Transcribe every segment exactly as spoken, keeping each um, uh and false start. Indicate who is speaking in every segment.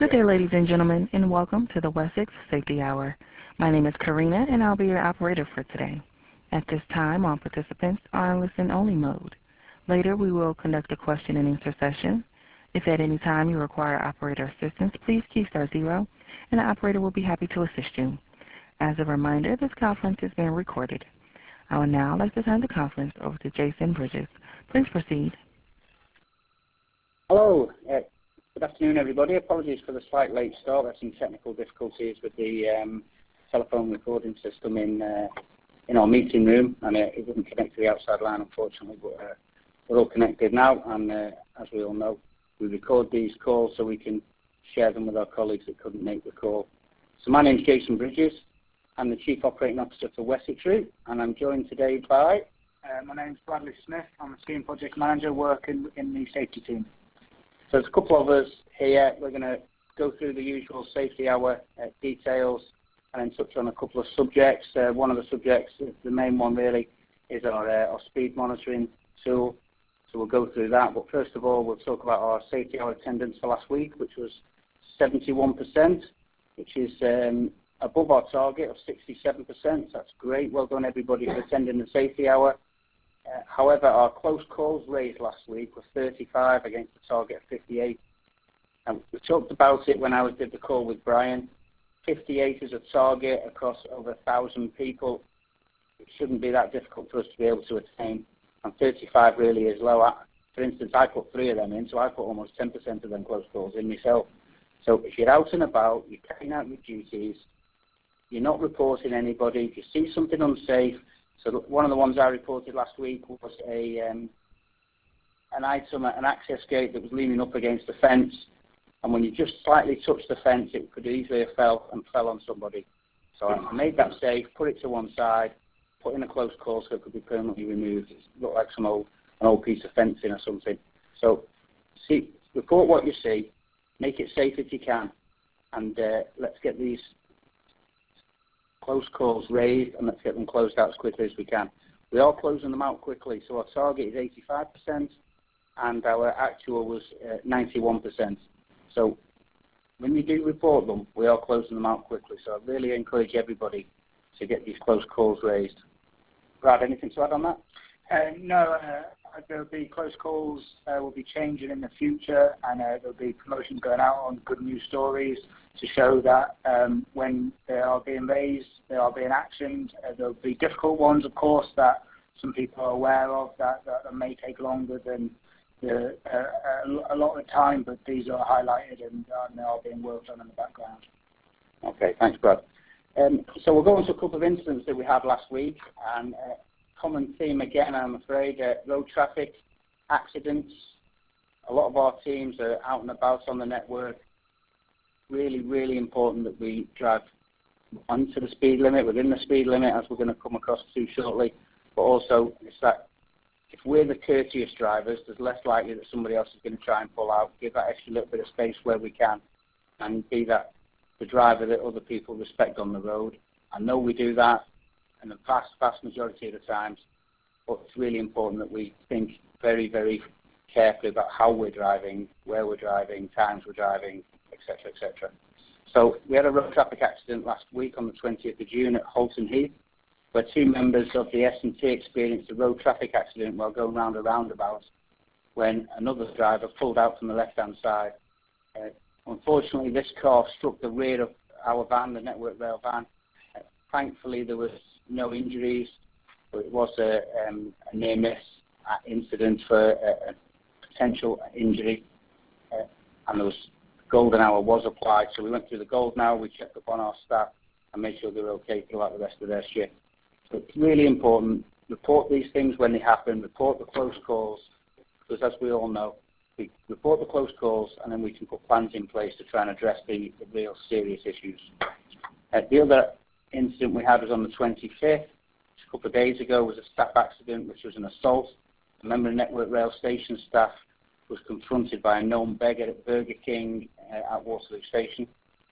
Speaker 1: Good day, ladies and gentlemen, and welcome to the Wessex Safety Hour. My name is Karina, and I'll be your operator for today. At this time, all participants are in listen-only mode. Later, we will conduct a question-and-answer session. If at any time you require operator assistance, please key star zero, and the operator will be happy to assist you. As a reminder, this conference is being recorded. I would now like to turn the conference over to Jason Bridges. Please proceed.
Speaker 2: Hello. Uh, good afternoon, everybody. Apologies for the slight late start. There's some technical difficulties with the um, telephone recording system in uh, in our meeting room, and uh, it wouldn't connect to the outside line, unfortunately, but uh, we're all connected now, and uh, as we all know, we record these calls so we can share them with our colleagues that couldn't make the call. So my name is Jason Bridges. I'm the Chief Operating Officer for Wessex Route, and I'm joined today by...
Speaker 3: Uh, my name is Bradley Smith. I'm a Team Project Manager working in the safety team.
Speaker 2: So there's a couple of us here. We're going to go through the usual safety hour uh, details and then touch on a couple of subjects. Uh, one of the subjects, the main one really, is our, uh, our speed monitoring tool. So we'll go through that. But first of all, we'll talk about our safety hour attendance for last week, which was seventy-one percent, which is um, above our target of sixty-seven percent. That's great. Well done, everybody, for attending the safety hour. Uh, however, our close calls raised last week were thirty-five against the target of fifty-eight. And we talked about it when I was did the call with Brian. fifty-eight is a target across over one thousand people. It shouldn't be that difficult for us to be able to attain. And thirty-five really is low. For instance, I put three of them in, so I put almost ten percent of them close calls in myself. So if you're out and about, you're carrying out your duties, you're not reporting anybody, if you see something unsafe. So one of the ones I reported last week was a um, an item, an access gate that was leaning up against the fence, and when you just slightly touched the fence, it could easily have fell and fell on somebody. So I made that safe, put it to one side, put in a close call so it could be permanently removed. It looked like some old an old piece of fencing or something. So see, report what you see, make it safe if you can, and uh, let's get these close calls raised, and let's get them closed out as quickly as we can. We are closing them out quickly, so our target is eighty-five percent, and our actual was uh, ninety-one percent. So when you do report them, we are closing them out quickly, so I really encourage everybody to get these close calls raised. Brad, anything to add on that?
Speaker 3: Uh, no, uh, there'll be close calls, uh, will be changing in the future, and uh, there'll be promotions going out on good news stories to show that um, when they are being raised, they are being actioned. Uh, there'll be difficult ones, of course, that some people are aware of that, that, that may take longer than the, uh, a lot of the time, but these are highlighted and, uh, and they are being worked on in the background.
Speaker 2: Okay, thanks, Brad. Um, so we'll go into a couple of incidents that we had last week, and uh, common theme again, I'm afraid, uh, road traffic accidents. A lot of our teams are out and about on the network. Really, really important that we drive onto the speed limit, within the speed limit, as we're going to come across to shortly. But also, it's that if we're the courteous drivers, there's less likely that somebody else is going to try and pull out. Give that extra little bit of space where we can, and be that the driver that other people respect on the road. I know we do that in the vast, vast majority of the times, but it's really important that we think very, very carefully about how we're driving, where we're driving, times we're driving, et cetera, et cetera. So we had a road traffic accident last week on the twentieth of June at Halton Heath, where two members of the S and T experienced a road traffic accident while going round a roundabout when another driver pulled out from the left-hand side. Uh, unfortunately, this car struck the rear of our van, the Network Rail van. Uh, thankfully, there was no injuries, but it was a, um, a near-miss incident for a, a potential injury, uh, and there was golden hour was applied. So we went through the golden hour, we checked up on our staff and made sure they were okay throughout the rest of their shift. So it's really important, report these things when they happen, report the close calls, because as we all know, we report the close calls and then we can put plans in place to try and address the, the real serious issues. Uh, the other incident we had was on the twenty-fifth, a couple of days ago, was a staff accident, which was an assault. A member of Network Rail station staff was confronted by a known beggar at Burger King uh, at Waterloo Station.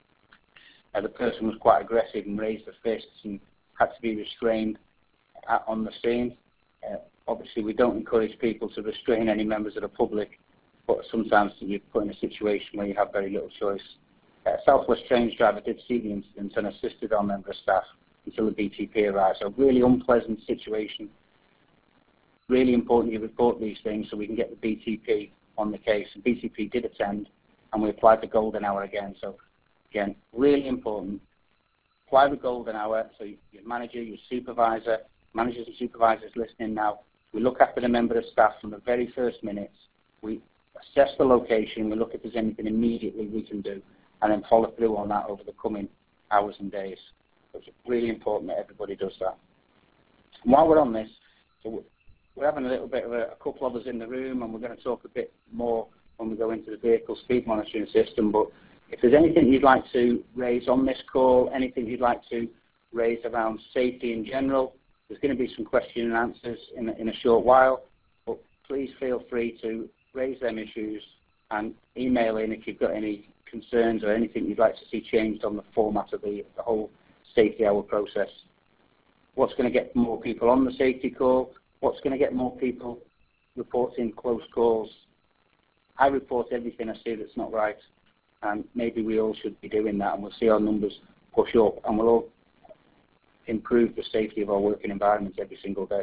Speaker 2: Uh, the person was quite aggressive and raised their fists and had to be restrained at, on the scene. Uh, obviously, we don't encourage people to restrain any members of the public, but sometimes you're put in a situation where you have very little choice. A Southwest Trains driver did see the incident and assisted our member of staff until the B T P arrived. So really unpleasant situation. Really important you report these things so we can get the B T P on the case. And B T P did attend, and we applied the golden hour again. So again, really important. Apply the golden hour, so your manager, your supervisor, managers and supervisors listening now, we look after the member of staff from the very first minutes. We assess the location, we look if there's anything immediately we can do, and then follow through on that over the coming hours and days. So it's really important that everybody does that. And while we're on this, so we're having a little bit of a, a couple of us in the room, and we're going to talk a bit more when we go into the vehicle speed monitoring system, but if there's anything you'd like to raise on this call, anything you'd like to raise around safety in general, there's going to be some question and answers in, in a short while, but please feel free to raise them issues and email in if you've got any concerns or anything you'd like to see changed on the format of the, the whole safety hour process. What's going to get more people on the safety call? What's going to get more people reporting close calls? I report everything I see that's not right. And maybe we all should be doing that, and we'll see our numbers push up, and we'll all improve the safety of our working environments every single day.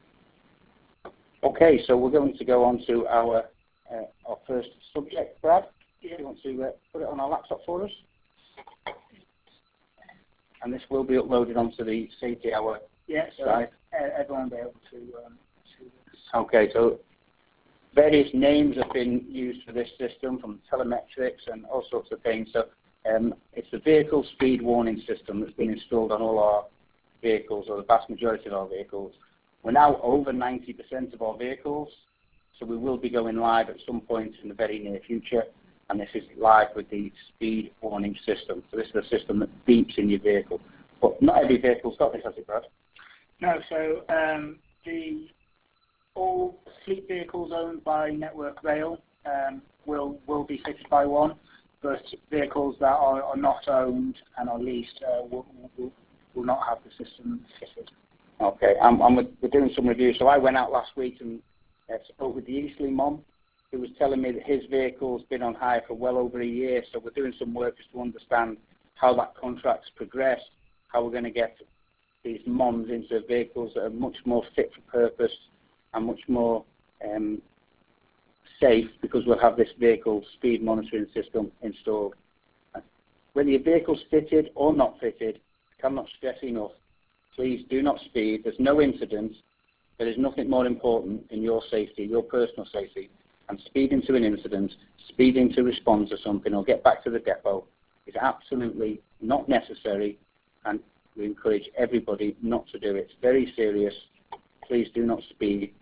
Speaker 2: Okay, so we're going to go on to our uh, our first subject. Brad, do you want to uh, put it on our laptop for us? And this will be uploaded onto the safety hour
Speaker 3: yeah, so
Speaker 2: site.
Speaker 3: Everyone will be able to um, see this.
Speaker 2: Okay, so various names have been used for this system, from telemetrics and all sorts of things. So um, it's the vehicle speed warning system that's been installed on all our vehicles, or the vast majority of our vehicles. We're now over ninety percent of our vehicles, so we will be going live at some point in the very near future, and this is live with the speed warning system. So this is a system that beeps in your vehicle. But not every vehicle's got this, has it, Brad?
Speaker 3: No, so um, the all fleet vehicles owned by Network Rail um, will will be fitted by one, but vehicles that are, are not owned and are leased uh, will, will, will not have the system fitted.
Speaker 2: Okay, I'm, I'm, we're doing some reviews. So I went out last week and uh, spoke with the Eastleigh mom, who was telling me that his vehicle's been on hire for well over a year. So we're doing some work just to understand how that contract's progressed, how we're going to get these moms into vehicles that are much more fit for purpose and much more um, safe, because we'll have this vehicle speed monitoring system installed. Whether your vehicle's fitted or not fitted, I cannot stress enough, please do not speed. There's no incident. There is nothing more important than your safety, your personal safety. And speeding to an incident, speeding to respond to something or get back to the depot is absolutely not necessary, and we encourage everybody not to do it. It's very serious. Please do not speed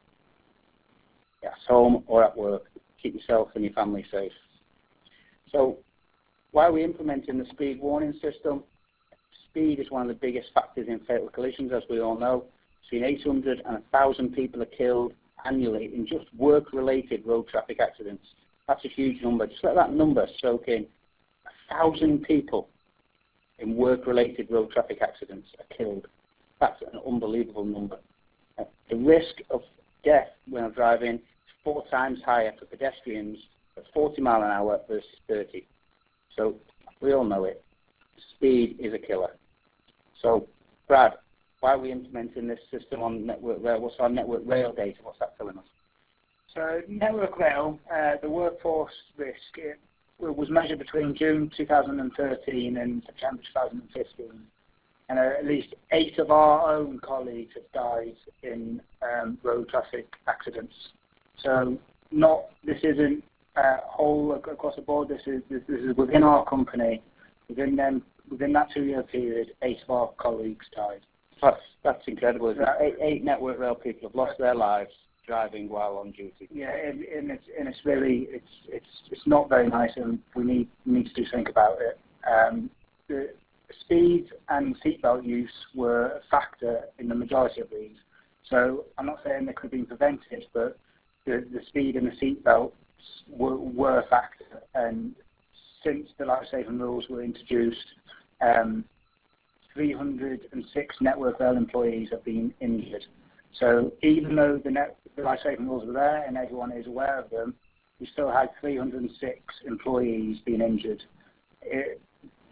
Speaker 2: at home or at work. Keep yourself and your family safe. So why are we implementing the speed warning system? Speed is one of the biggest factors in fatal collisions, as we all know. Between eight hundred and one thousand people are killed annually in just work-related road traffic accidents. That's a huge number. Just let that number soak in. one thousand people in work-related road traffic accidents are killed. That's an unbelievable number. Uh, the risk of death when I'm driving is four times higher for pedestrians at forty mile an hour versus thirty. So we all know it. Speed is a killer. So, Brad, why are we implementing this system on Network Rail? What's our Network Rail data? What's that telling us?
Speaker 3: So Network Rail, uh, the workforce risk, it was measured between June two thousand thirteen and September two thousand fifteen. And uh, at least eight of our own colleagues have died in um, road traffic accidents. So not, this isn't uh, whole across the board. This is, this, this is within our company. Within them, within that two-year period, eight of our colleagues died.
Speaker 2: That's, that's incredible. Isn't it? Eight, eight Network Rail people have lost their lives driving while on duty.
Speaker 3: Yeah, and, and it's and it's really it's it's it's not very nice, and we need need to do something about it. Um, the speed and seatbelt use were a factor in the majority of these. So I'm not saying they could have been prevented, but the the speed and the seatbelts were were a factor. And since the life-saving rules were introduced, um, three hundred six Network Rail employees have been injured. So even though the, net, the life-saving rules were there and everyone is aware of them, we still had three hundred six employees being injured. It,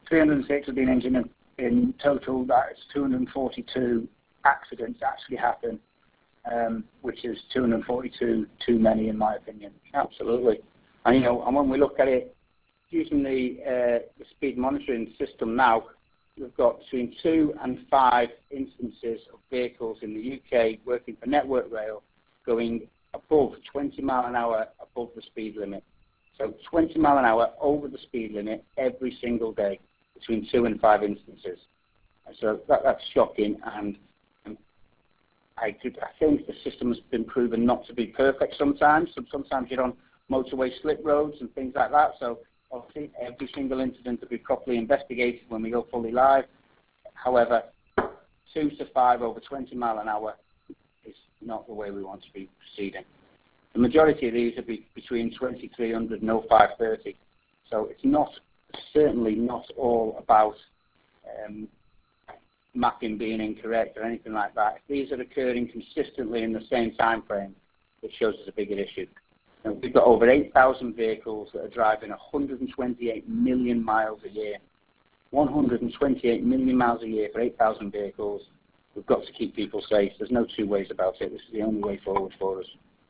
Speaker 3: three hundred six have been injured in, in total. That's two hundred forty-two accidents actually happen, um, which is two hundred forty-two too many in my opinion.
Speaker 2: Absolutely. And you know, and when we look at it, using the, uh, the speed monitoring system now, we've got between two and five instances of vehicles in the U K working for Network Rail going above twenty mile an hour above the speed limit. So twenty mile an hour over the speed limit every single day, between two and five instances. And so that, that's shocking, and, and I, could, I think the system has been proven not to be perfect sometimes. So sometimes you're on motorway slip roads and things like that. So obviously every single incident will be properly investigated when we go fully live. However, two to five over twenty mile an hour is not the way we want to be proceeding. The majority of these are be between twenty-three hundred and oh five thirty. So it's not, certainly not all about um, mapping being incorrect or anything like that. If these are occurring consistently in the same time frame, it shows us a bigger issue. Now, we've got over eight thousand vehicles that are driving one hundred twenty-eight million miles a year. one hundred twenty-eight million miles a year for eight thousand vehicles. We've got to keep people safe. There's no two ways about it. This is the only way forward for us.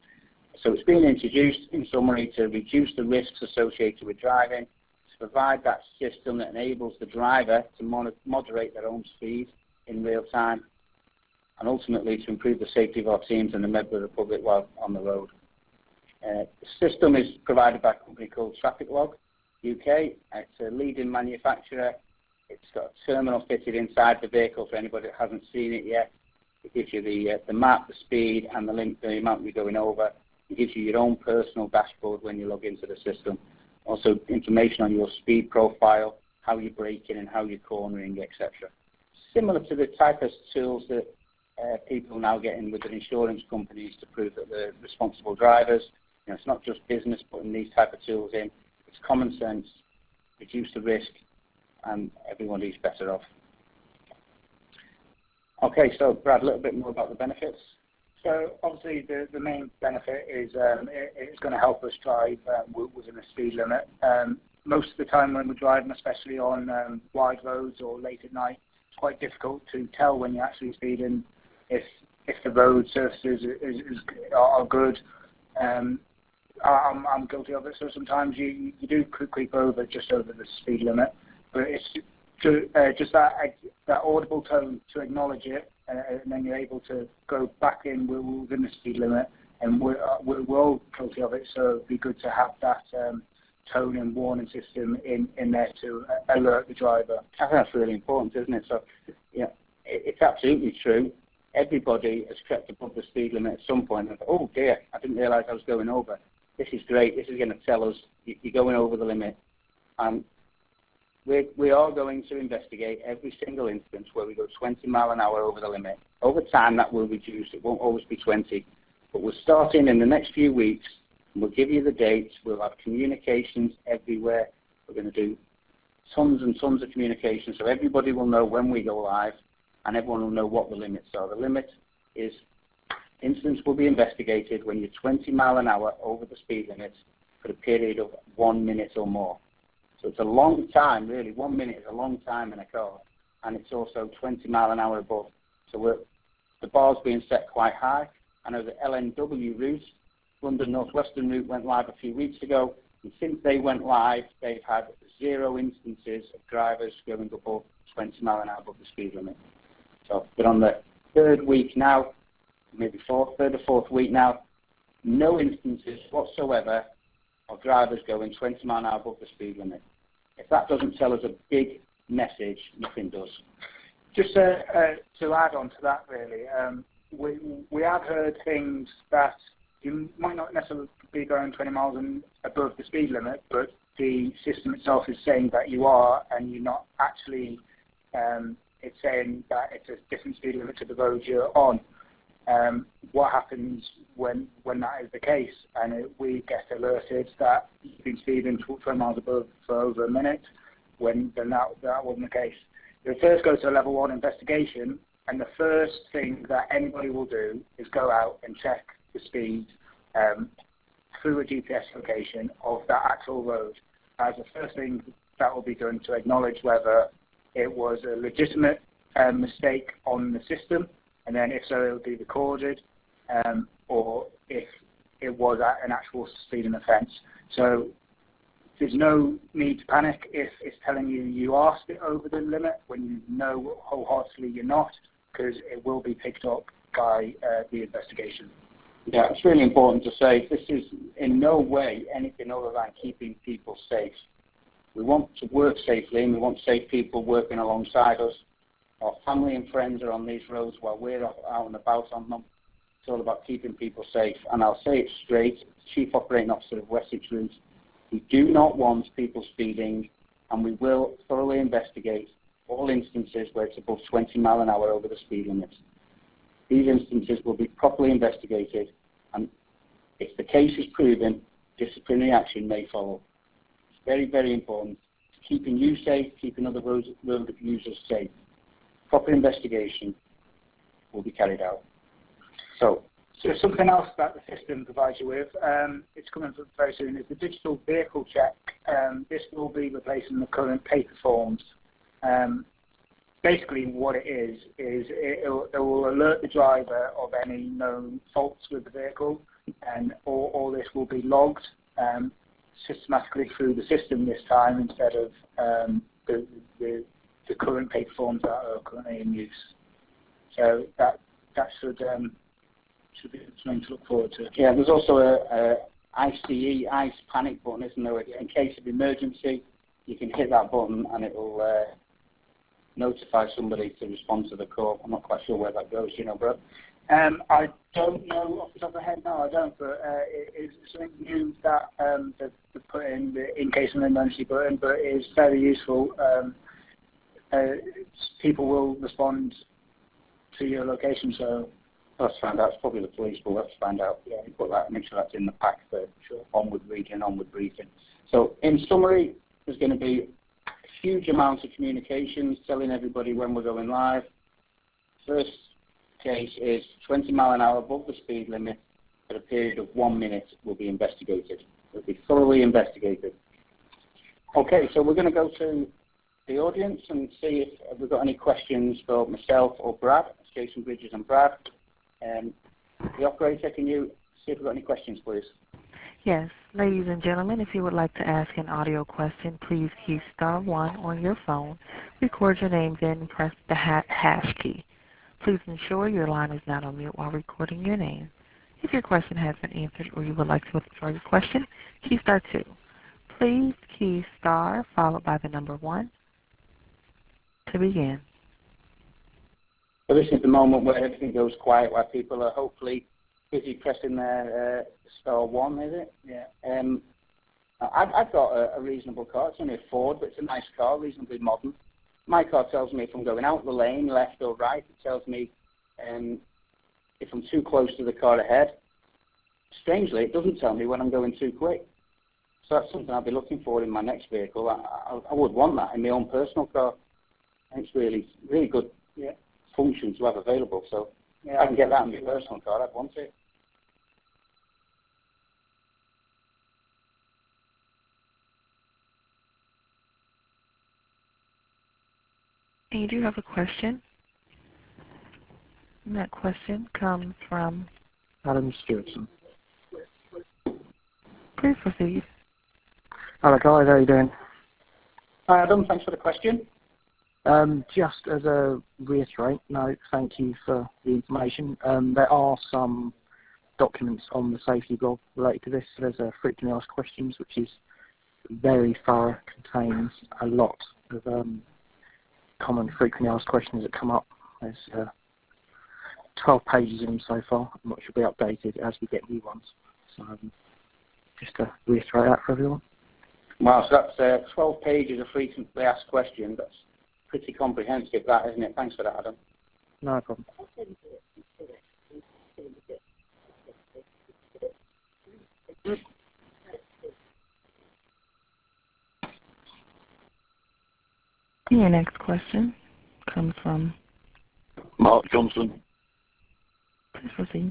Speaker 2: So it's been introduced, in summary, to reduce the risks associated with driving, to provide that system that enables the driver to mon moderate their own speed in real time, and ultimately to improve the safety of our teams and the member of the public while on the road. Uh, the system is provided by a company called TrafficLog U K. It's a leading manufacturer. It's got a terminal fitted inside the vehicle for anybody that hasn't seen it yet. It gives you the, uh, the map, the speed, and the link to the amount you're going over. It gives you your own personal dashboard when you log into the system. Also information on your speed profile, how you're braking and how you're cornering, et cetera. Similar to the type of tools that uh, people are now getting with their insurance companies to prove that they're responsible drivers. You know, it's not just business putting these type of tools in. It's common sense, reduce the risk, and everybody's better off. Okay, so Brad, a little bit more about the benefits.
Speaker 3: So obviously the, the main benefit is um, it, it's going to help us drive um, within the speed limit. Um, most of the time when we're driving, especially on um, wide roads or late at night, it's quite difficult to tell when you're actually speeding if if the road surfaces is, is, are good. Um, I'm, I'm guilty of it, so sometimes you, you do creep over just over the speed limit, but it's to, uh, just that, that audible tone to acknowledge it, uh, and then you're able to go back in within the speed limit, and we're, we're, we're all guilty of it, so it'd be good to have that um, tone and warning system in, in there to alert the driver.
Speaker 2: I think that's really important, isn't it? So, yeah, it, it's absolutely true. Everybody has crept above the speed limit at some point. And, oh dear, I didn't realise I was going over. This is great. This is going to tell us you're going over the limit. And we're, we are going to investigate every single instance where we go twenty mile an hour over the limit. Over time, that will reduce. It won't always be twenty. But we're starting in the next few weeks. And we'll give you the dates. We'll have communications everywhere. We're going to do tons and tons of communications, so everybody will know when we go live, and everyone will know what the limits are. The limit is incidents will be investigated when you're twenty mile an hour over the speed limit for a period of one minute or more. So it's a long time, really. One minute is a long time in a car, and it's also twenty mile an hour above. So we're, the bar's being set quite high. I know the L N W route, London North Western route, went live a few weeks ago, and since they went live, they've had zero instances of drivers going above twenty mile an hour above the speed limit. So we're on the third week now, maybe fourth, third or fourth week now, no instances whatsoever of drivers going twenty mile an hour above the speed limit. If that doesn't tell us a big message, nothing does.
Speaker 3: Just uh, uh, to add on to that, really, um, we, we have heard things that you might not necessarily be going twenty miles and above the speed limit, but the system itself is saying that you are, and you're not actually, um, it's saying that it's a different speed limit to the road you're on. Um, what happens when when that is the case, and it, we get alerted that you've been speeding twenty miles above for over a minute, when then that, that wasn't the case. You first go to a level one investigation, and the first thing that anybody will do is go out and check the speed um, through a G P S location of that actual road. As the first thing that will be done to acknowledge whether it was a legitimate um, mistake on the system, and then if so, it will be recorded, um, or if it was an actual speeding offence. So there's no need to panic if it's telling you you are over the limit when you know wholeheartedly you're not, because it will be picked up by uh, the investigation.
Speaker 2: Yeah, it's really important to say this is in no way anything other than keeping people safe. We want to work safely, and we want safe people working alongside us. Our family and friends are on these roads while we're out and about on them. It's all about keeping people safe. And I'll say it straight, Chief Operating Officer of Wessex Route, we do not want people speeding, and we will thoroughly investigate all instances where it's above twenty mile an hour over the speed limit. These instances will be properly investigated, and if the case is proven, disciplinary action may follow. It's very, very important. It's keeping you safe, keeping other road, road users safe. Proper investigation will be carried out. So,
Speaker 3: so something else that the system provides you with, um, it's coming up very soon, is the digital vehicle check. Um, this will be replacing the current paper forms. Um, basically what it is, is it, it will alert the driver of any known faults with the vehicle, and all, all this will be logged um, systematically through the system this time instead of um, the, the, the current paper forms that are currently in use. So that, that should, um, should be something to look forward to.
Speaker 2: Yeah, there's also a, a I C E, ICE panic button, isn't there? In case of emergency, you can hit that button and it will uh, notify somebody to respond to the call. I'm not quite sure where that goes, you know, bro.
Speaker 3: Um, I don't know off the top of my head, no, I don't, but uh, it is something new that um, they've, they've put in the in case of an emergency button, but it is very useful. Um, uh, people will respond to your location, so...
Speaker 2: Let's find out. It's probably the police, but let's find out. Yeah, put that, make sure that's in the pack for sure. Onward reading, onward briefing. So, in summary, there's going to be huge amounts of communications telling everybody when we're going live. First case is twenty mile an hour above the speed limit for a period of one minute will be investigated. It will be thoroughly investigated. Okay, so we're going to go to the audience and see if we've got any questions for myself or Brad, Jason Bridges and Brad. Um, the operator, can you see if we've got any questions, please?
Speaker 1: Yes. Ladies and gentlemen, if you would like to ask an audio question, please key star one on your phone, record your name, then press the ha hash key. Please ensure your line is not on mute while recording your name. If your question has been answered or you would like to withdraw your question, key star two. Please key star followed by the number one to begin.
Speaker 2: So this is the moment where everything goes quiet, where people are hopefully busy pressing their uh, star one, is it?
Speaker 3: Yeah.
Speaker 2: Um, I've, I've got a, a reasonable car. It's only a Ford, but it's a nice car, reasonably modern. My car tells me if I'm going out the lane, left or right. It tells me um, if I'm too close to the car ahead. Strangely, it doesn't tell me when I'm going too quick. So that's something I'll be looking for in my next vehicle. I, I, I would want that in my own personal car. And it's really, really good. Yeah. Function to have available, so yeah, I can get that in my personal car. I'd want it.
Speaker 1: And you do have a question. And that question comes from
Speaker 4: Adam Stewartson.
Speaker 1: Please proceed.
Speaker 4: Hello guys, how are you doing?
Speaker 2: Hi Adam, thanks for the question.
Speaker 4: Um, just as a reiterate note, thank you for the information. Um, there are some documents on the safety blog related to this. So there's a frequently asked questions, which is very thorough, contains a lot of um, common frequently asked questions that come up. There's uh, twelve pages in them so far, which will be updated as we get new ones. So um, just to reiterate that for everyone.
Speaker 2: Wow, so that's uh, twelve pages of frequently asked questions. That's pretty comprehensive, that, isn't it? Thanks for that, Adam.
Speaker 4: No problem.
Speaker 1: Your next question comes from
Speaker 5: Mark Johnson.
Speaker 1: Please proceed.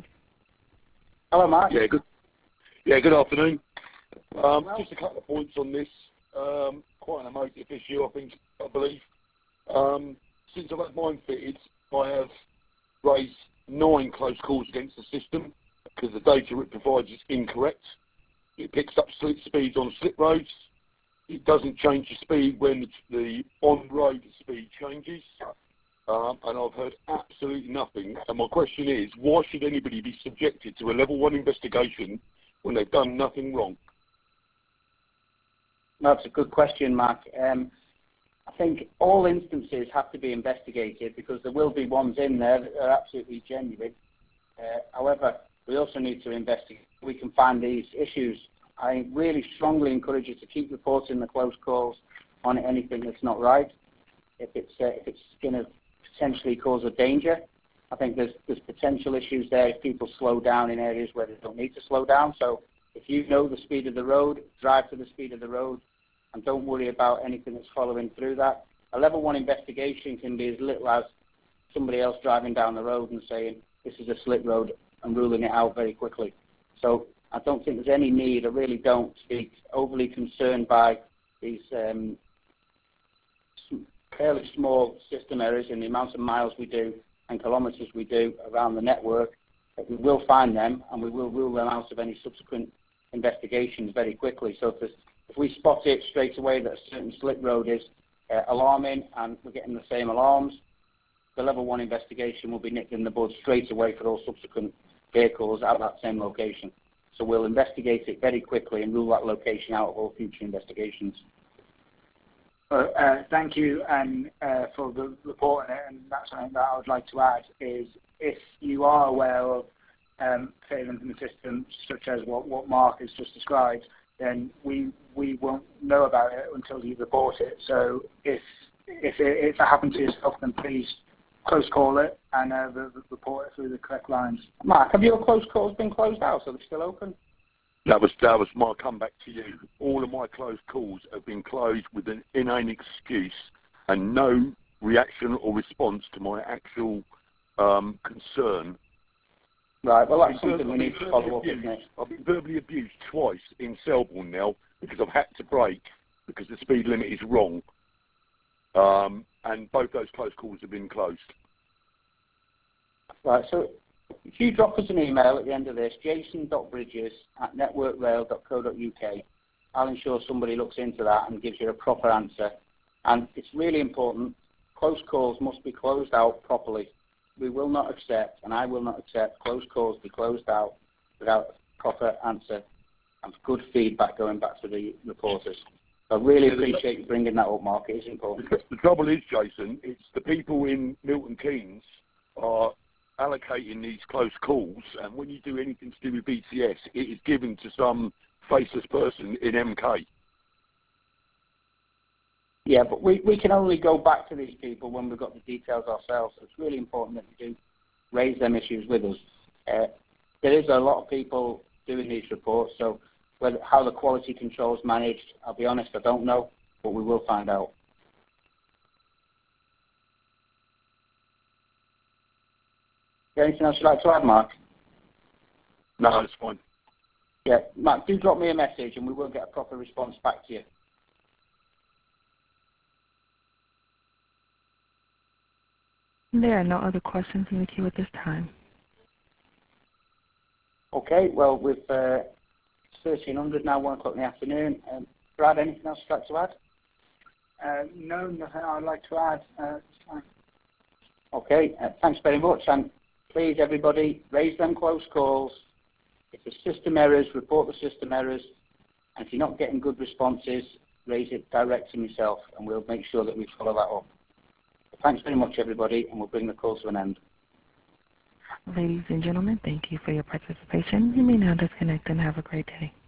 Speaker 2: Hello, Mark.
Speaker 5: Yeah, good. Yeah, good afternoon. Um, just a couple of points on this. um, quite an emotive issue, I think, I believe. Um, since I've had mine fitted, I have raised nine close calls against the system because the data it provides is incorrect. It picks up slip speeds on slip roads. It doesn't change the speed when the, the on-road speed changes. Um, and I've heard absolutely nothing. And my question is, why should anybody be subjected to a level one investigation when they've done nothing wrong?
Speaker 2: That's a good question, Mark. Um, I think all instances have to be investigated because there will be ones in there that are absolutely genuine. Uh, however, we also need to investigate if we can find these issues. I really strongly encourage you to keep reporting the close calls on anything that's not right. If it's, uh, if it's going to potentially cause a danger, I think there's, there's potential issues there if people slow down in areas where they don't need to slow down. So if you know the speed of the road, drive to the speed of the road and don't worry about anything that's following through that. A level one investigation can be as little as somebody else driving down the road and saying, this is a slip road, and ruling it out very quickly. So I don't think there's any need, I really don't, to be overly concerned by these um, fairly small system errors in the amount of miles we do and kilometres we do around the network. But we will find them and we will rule them out of any subsequent investigations very quickly. So if, if we spot it straight away that a certain slip road is uh, alarming and we're getting the same alarms, the level one investigation will be nipped in the bud straight away for all subsequent vehicles at that same location. So we'll investigate it very quickly and rule that location out of all future investigations.
Speaker 3: Uh, uh, thank you and uh, for the report on it, and that's something that I would like to add is if you are aware of um, failings in the system, such as what, what Mark has just described, then we we won't know about it until you report it. So if if it, if it happens to yourself, then please close call it and uh, re report it through the correct lines.
Speaker 2: Mark, have your close calls been closed out? Are they still open?
Speaker 5: That was that was my comeback to you. All of my closed calls have been closed with an inane excuse and no reaction or response to my actual um, concern.
Speaker 2: Right, well that's something we need to follow up, isn't it?
Speaker 5: I've been verbally abused twice in Selborne now because I've had to brake because the speed limit is wrong. Um, and both those close calls have been closed.
Speaker 2: Right, so if you drop us an email at the end of this, jason dot bridges at network rail dot co dot U K, I'll ensure somebody looks into that and gives you a proper answer. And it's really important, close calls must be closed out properly. We will not accept, and I will not accept, close calls be closed out without a proper answer and good feedback going back to the reporters. I really appreciate you bringing that up, Mark. It is important.
Speaker 5: The trouble is, Jason, it's the people in Milton Keynes are allocating these close calls, and when you do anything to do with B T S, it is given to some faceless person in M K.
Speaker 2: Yeah, but we, we can only go back to these people when we've got the details ourselves. So it's really important that you do raise them issues with us. Uh, there is a lot of people doing these reports, so whether, how the quality control is managed, I'll be honest, I don't know, but we will find out. Is there anything else you'd like to add, Mark?
Speaker 5: No, it's fine.
Speaker 2: Yeah, Mark, do drop me a message and we will get a proper response back to you.
Speaker 1: There are no other questions in the queue at this time.
Speaker 2: Okay, well, with uh, thirteen hundred now, one o'clock in the afternoon. Um, Brad, anything else you'd like to add?
Speaker 3: Uh, no, nothing I'd like to add. Uh, fine.
Speaker 2: Okay, uh, thanks very much. And please, everybody, raise them close calls. If there's system errors, report the system errors. And if you're not getting good responses, raise it direct to myself, and we'll make sure that we follow that up. Thanks very much, everybody, and we'll bring the call to an end.
Speaker 1: Ladies and gentlemen, thank you for your participation. You may now disconnect and have a great day.